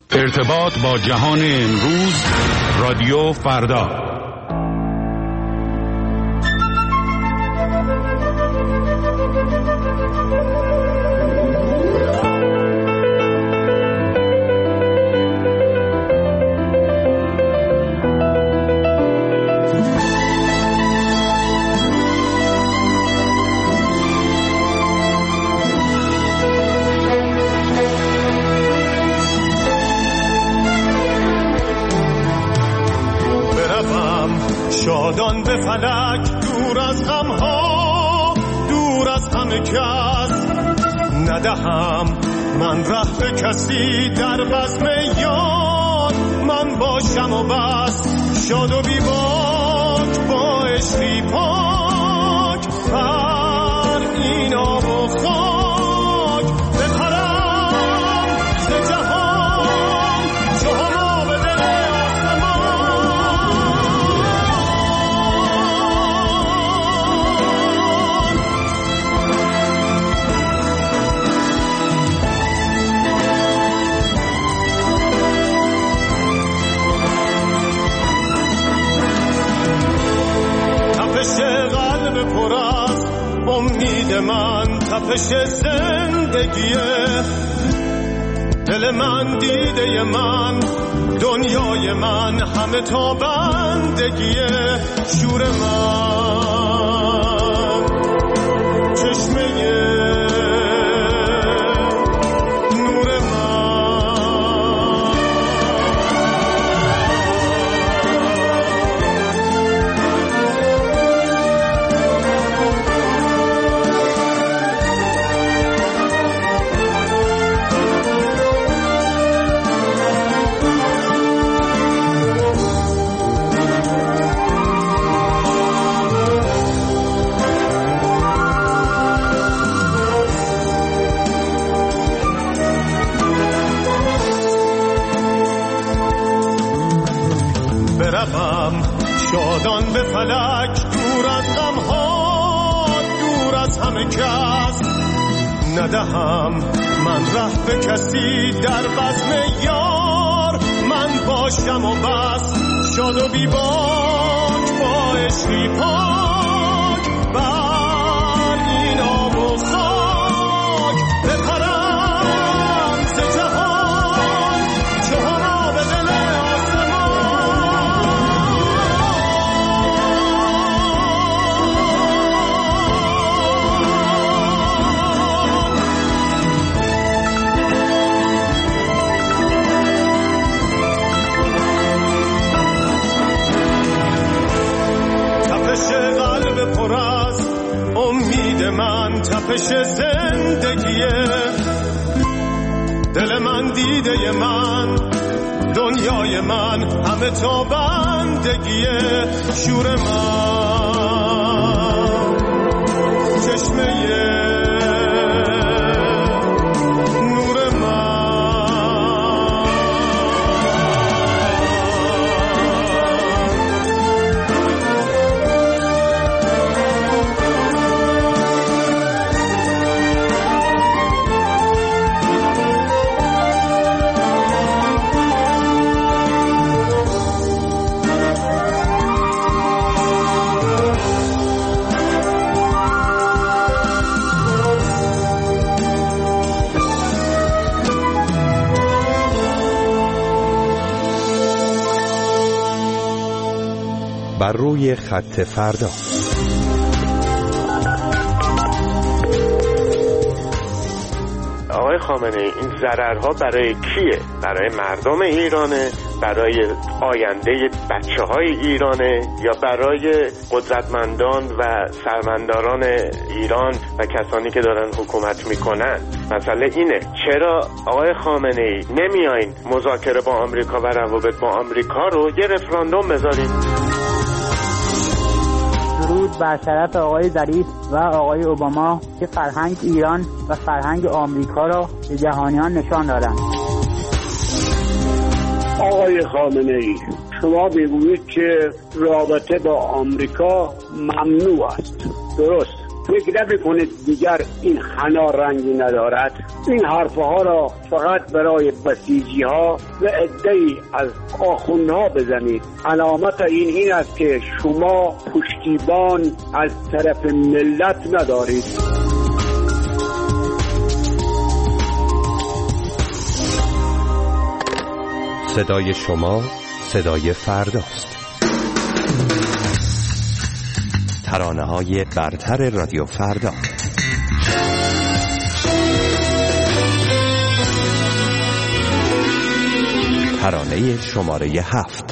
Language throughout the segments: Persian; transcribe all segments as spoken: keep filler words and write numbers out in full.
ارتباط با جهان امروز، رادیو فردا. شادان به فلک، دور از غمها، دور از همه کس. ندهم من ره به کسی، در بزم یار من باشم و بس. شاد و بی باک با عشقی پاک، بر این آب و خاک بپرم ز جهان، چو آب دل پر از امید من، تپش زندگیه. دل من دیده من، دنیای من، همه تا بندگیه. شور من چشمه شادان به فلک، دور از غمها، دور از همه کس. ندهم من ره به کسی، در بزم یار من باشم و بس. شاد و بی باک با عشقی پاک، بر این آب و خاک بپرم ز جهان، چو آب دل پر از امید من، تپش زندگیه. دل من دیده من، دنیای من، همه تا بندگیه. شور من چشمه بر روی خط فردا. آقای خامنه‌ای، این ضررها برای کیه؟ برای مردم ایرانه؟ برای آینده بچه‌های ایرانه؟ یا برای قدرتمندان و سرمنداران ایران و کسانی که دارن حکومت میکنن؟ مسئله اینه چرا آقای خامنه‌ای نمیایین مذاکره با آمریکا و روابط با آمریکا رو یه رفراندوم بذارید؟ درود بر شرف آقای ظریف و آقای اوباما که فرهنگ ایران و فرهنگ آمریکا را به جهانیان نشان دادند. آقای خامنه‌ای، شما میگویید که رابطه با آمریکا ممنوع است. درست، فکر نمی‌کنید دیگر این حنا رنگی ندارد؟ این حرفها را فقط برای بسیجی ها و عده‌ای از آخوندها بزنید. علامت این این است که شما پشتیبان از طرف ملت ندارید. صدای شما صدای فرداست. ترانه‌های برتر رادیو فردا. ترانه شماره هفت.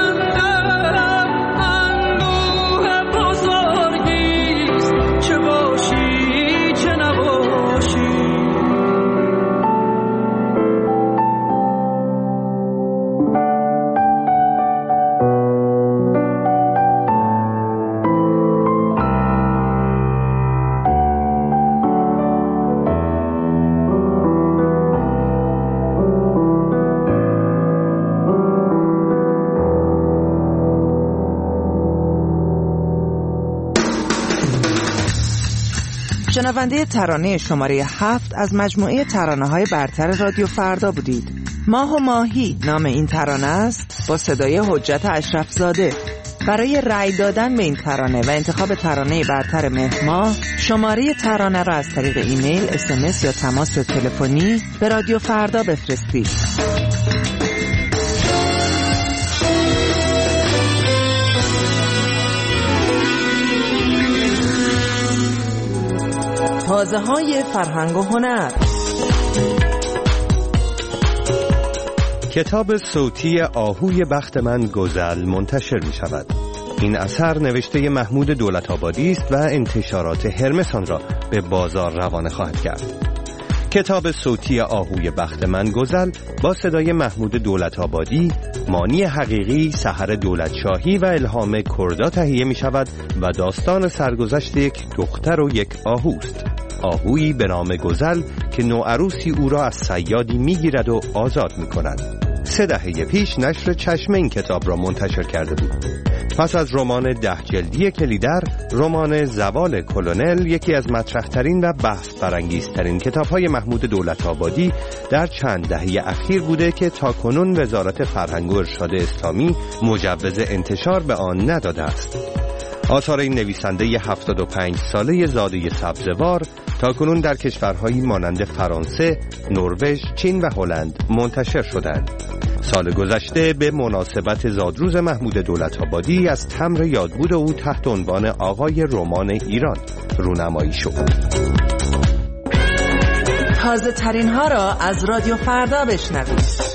چه با شنونده ترانه شماره هفت از مجموعه ترانه‌های برتر رادیو فردا بودید. ماه و ماهی نام این ترانه است، با صدای حجت اشرفزاده. برای رأی دادن به این ترانه و انتخاب ترانه برتر مهر ماه، شماره ترانه را از طریق ایمیل، اس ام اس یا تماس تلفنی به رادیو فردا بفرستید. تازه‌های فرهنگ و هنر. کتاب صوتی آهوی بخت من گزل منتشر می شود. این اثر نوشته محمود دولت‌آبادی است و انتشارات هرمس آن را به بازار روانه خواهد کرد. کتاب صوتی آهوی بخت من گزل با صدای محمود دولت‌آبادی، مانی حقیقی، سحر دولتشاهی و الهام کردا تهیه می شود و داستان سرگذشت یک دختر و یک آهوست. آهویی به نام گزل که نوعروسی او را از صیادی می گیرد و آزاد می کند. سه دهه پیش نشر چشمه این کتاب را منتشر کرده بود. پس از رمان ده جلدی کلیدر، رمان زوال کلونل یکی از مطرح‌ترین و بحث برانگیزترین کتاب‌های محمود دولت‌آبادی در چند دهه اخیر بوده که تاکنون وزارت فرهنگ و ارشاد اسلامی مجوز انتشار به آن نداده است. آثار این نویسنده هفتاد و پنج ساله زاده سبزوار تاکنون در کشورهایی مانند فرانسه، نروژ، چین و هلند منتشر شدند. سال گذشته به مناسبت زادروز محمود دولت‌آبادی از تمر یادبود او تحت عنوان آقای رمان ایران رونمایی شد. تازه ترین ها را از رادیو فردا بشنوید.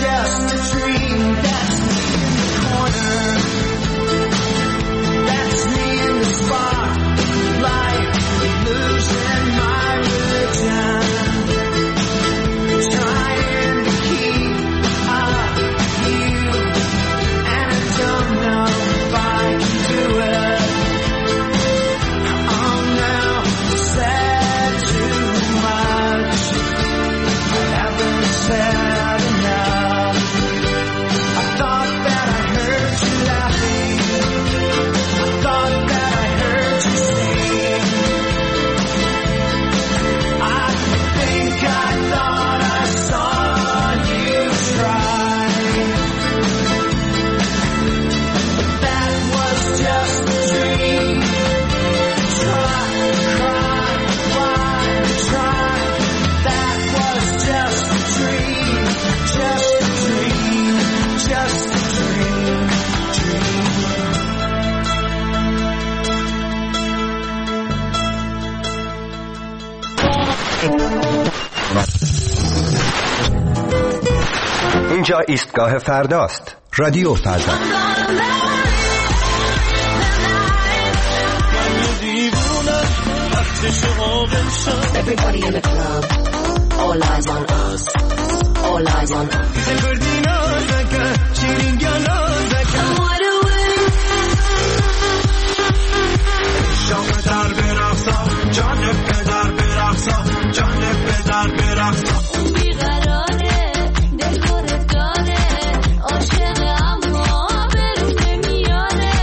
That's اینجا ایستگاه فرداست. رادیو فردا. Everybody in the club, all eyes on us, all eyes on us. شام در برقصا، جان پدر برقصا، جان پدر برقصا. بیقراره، دل خودت داره، عاشق اما برون نمیاره.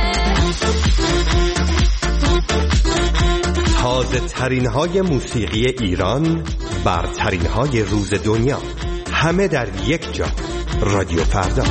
تازه ترین های موسیقی ایران، برترین های روز دنیا، همه در یک جا. رادیو فردا.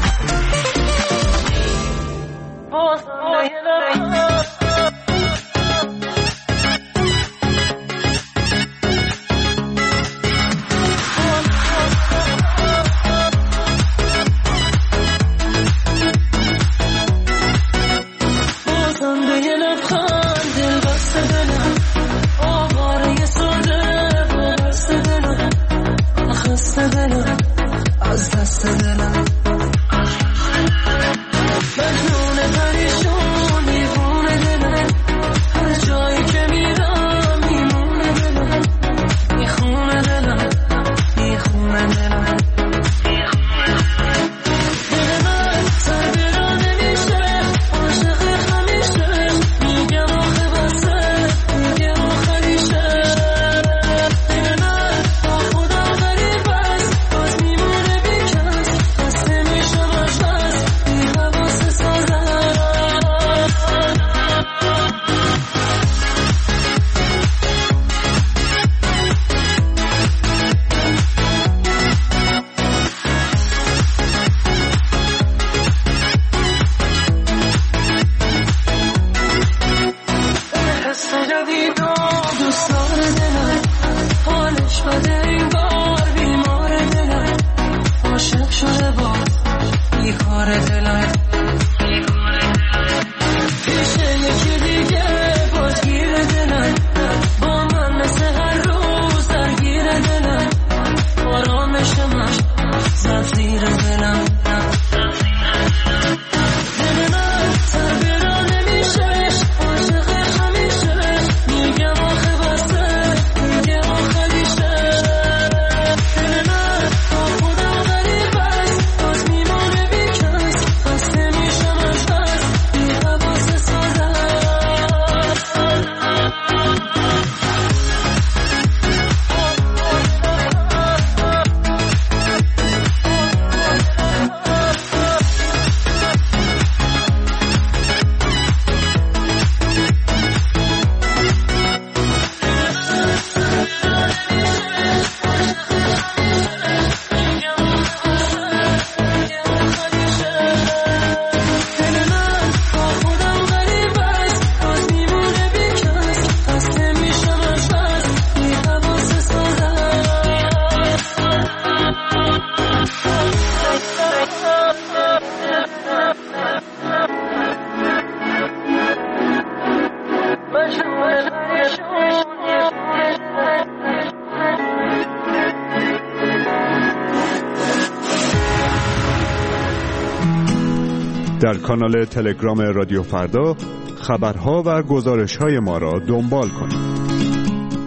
در کانال تلگرام رادیو فردا خبرها و گزارش‌های ما را دنبال کنید.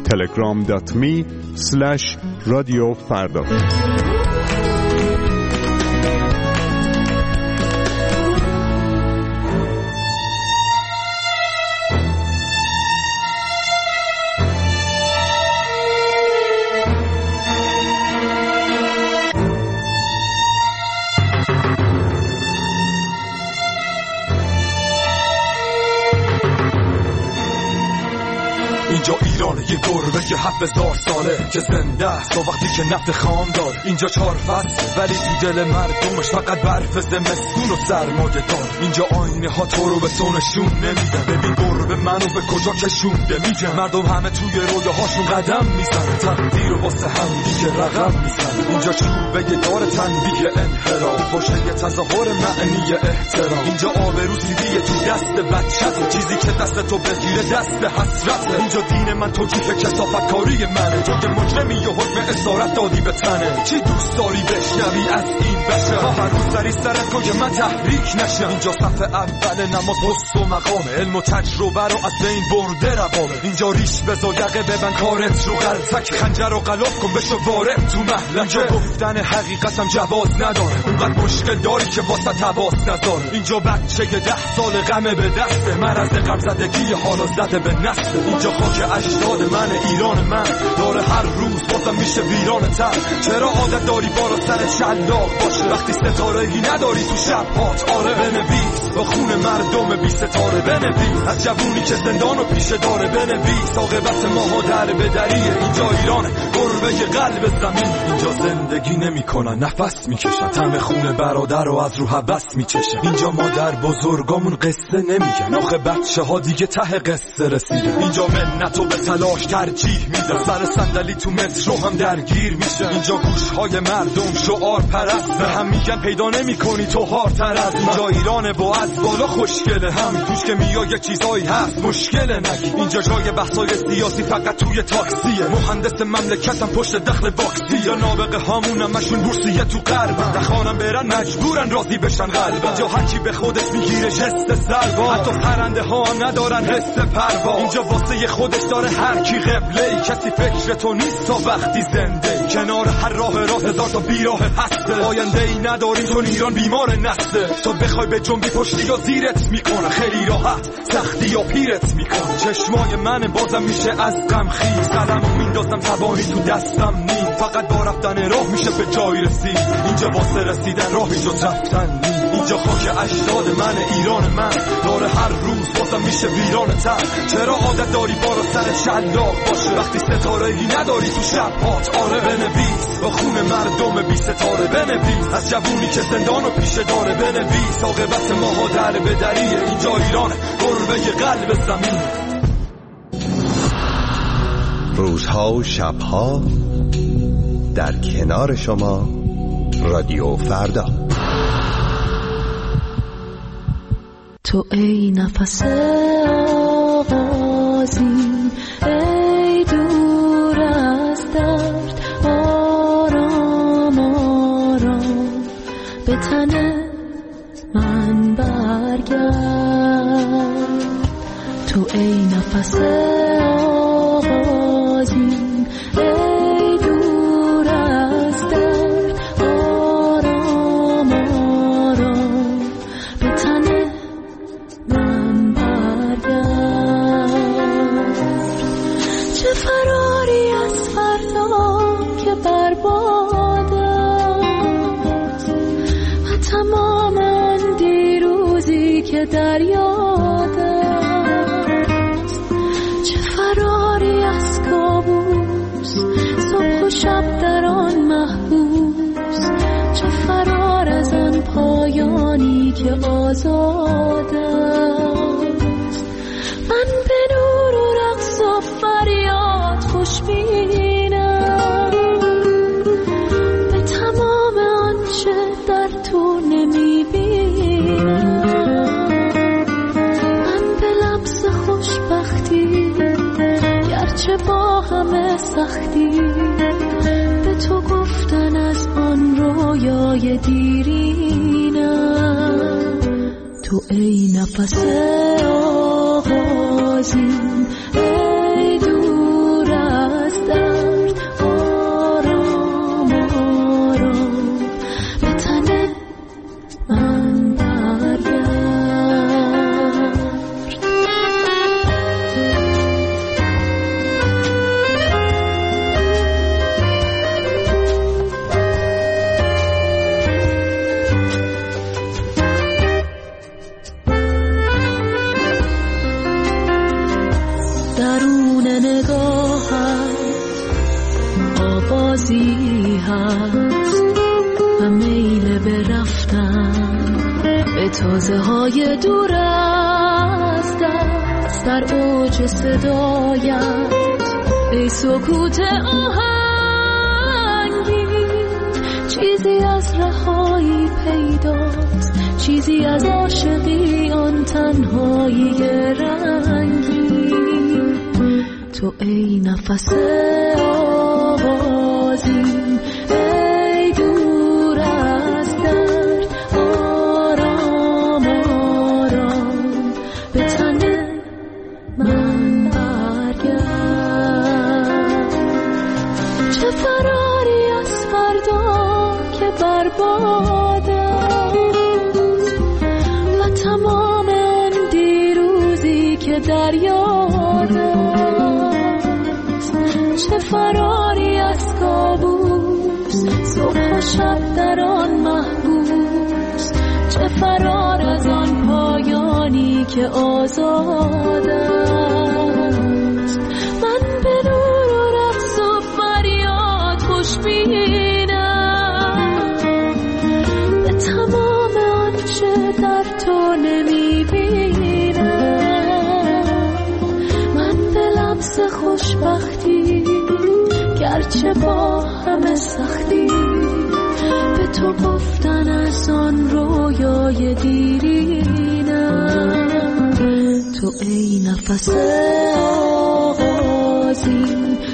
تلگرام دات می اسلش رادیو فردا. اینجا ایرانه، یه گربه که هفت هزار ساله که زنده است تا وقتی که نفت خام دار. اینجا چهار فصل ولی تو دل مردمش فقط برف زمستون و سرمایه دار. اینجا آینه ها تو رو به تو نشون نمیدن. ببین گربه منو به کجا کشونده میگن. مردم همه توی رویاهاشون قدم میزنن، تقدیر و واسه هم دیگه رقم میزنن. اینجا چوبه دار تنبیه انحراف، پشت یه تظاهر معنی احترام. اینجا آبرو سیدیه تو دست بچت، چیزی که دست تو بگیره دست حسرته. اینجا دین من توجیه کثافت کاری منه، تو که مجرمی و حکم اسارت دادی به تنه. چی دوست داری بشنوی از این بشه؟ ها هر روز سری سرت کن که من تحریک نشم. اینجا صف اول نماز حس و مقامه، علم و تجربه رو از بین برده روامه. اینجا ریش بزا یقه ببن کارت رو غلطک، خنجر رو غلاف کن بشو وارد تو محلم. اینجا گفتن حقیقتم جواز نداره، اونقدر مشکل داری که واسه تباس نذاره. اینجا بچه ده سال غمه به دسته، مرض غم زدگی حالا زده به نسل. اینجا خاک اجداد من، ایران من داره هر روز بازم میشه ویران تر. چرا عادت داری بالا سر شلاق باشه وقتی ستاره ای نداری تو شب هات؟ آره بنویس با خون مردم بی ستاره، بنویس از جوونی که زندان و پیشه داره، بنویس عاقبت ماها در بدریه. اینجا ایرانه، گربه قلب زمین. اینجا زندگی نمیکنن، نفس میکشن، طعم خون برادر رو از رو حبس میچشن. اینجا مادر بزرگامون قصه نمیگن، آخه بچه ها دیگه ته قصه رسیدن. اینجا منتو به تلاش ترجیح میدن، سر صندلی تو مترو هم درگیر میشه. اینجا گوشهای مردم شعار پرست، به هم میگن پیدا نمیکنی تو هارتر از. اینجا ایرانه با از بالا خوشگله، همین توش که میای یه چیزایی هست مشکله نگی. اینجا جای بحثای سیاسی فقط توی تاکسیه، مهندس مملکتم پشت دخل واکسی. یا نابغه هامون همشون بورسیه تو غرب، نخوانم برن مجبورن راضی بشن قلب. اینجا هر کی به خودش میگیره جست سلوا، حتی پرنده ها ندارن حس پروا. اینجا واسه خودش داره هر کی قبله، کسی فکر تو نیست تا وقتی زنده. کنار هر راه راه هزار تا بیراه هسته، آینده ای نداری چون ایران بیمار نسته. تو بخوای به جنبی پشتی یا زیرت میکنه، خیلی راحت سختی یا پیرت میکنه. چشمای من بازم میشه از غم خیز، قلمو میندازم تبانی تو دستم نیم. فقط با رفتن راه میشه به جای رسید، اینجا واسه رسیدن راهی جز رفتن نیم. اینجا خاک اجداد من، ایران من داره هر روز بازم میشه ویران تر. چرا عادت داری بالا سر شلاق باشه وقتی ستاره ای نداری تو شب هات؟ آره بنویس با خون مردم بی ستاره، بنویس از جوونی که زندان و پیشه داره، بنویس عاقبت ماها در بدریه. اینجا ایرانه، گربه قلب زمین. روزها و شبها در کنار شما، رادیو فردا. تو ای نفس آغازین، ای دور از درد، آرام آرام به تن من برگرد. تو ای نفس آغازین، ای دور از درد، آرام آرام به تن من برگرد. چه فراری از فردا که برباد است، و تمام آن دیروزی که در یاد است. چه فراری از کابوس، صبح و شب در آن محبوس. چه فرار از آن پایانی که آزاد است. من به نور و رقص و فریاد خوشبینم، به تمام آنچه در تو نمیبینم. من به لمس خوشبختی گرچه با همه سختی، به تو گفتن از آن رویای دیرینم. تو ای نفس آغازین، ای دور روزی هست و میل به رفتن به تازه های دور از دست در اوج صدایت ای سکوت آهنگی چیزی از رهایی پیداست چیزی از عاشقی آن تنهایی رنگی تو ای نفس آغازی ای دور از درد آرام آرام به تن من برگرد چه فراری از فردا که برباد است و تمام آن دیروزی که در یاد است چه فراری از کابوس صبح و شب در آن محبوس چه فرار از آن پایانی که آزاد است من به نور و رقص و فریاد خوشبینم به تمام آنچه در تو نمیبینم من به لمس خوشبختی گرچه با همه سختی به تو گفتن از آن رویای دیرینم تو ای نفس آغازین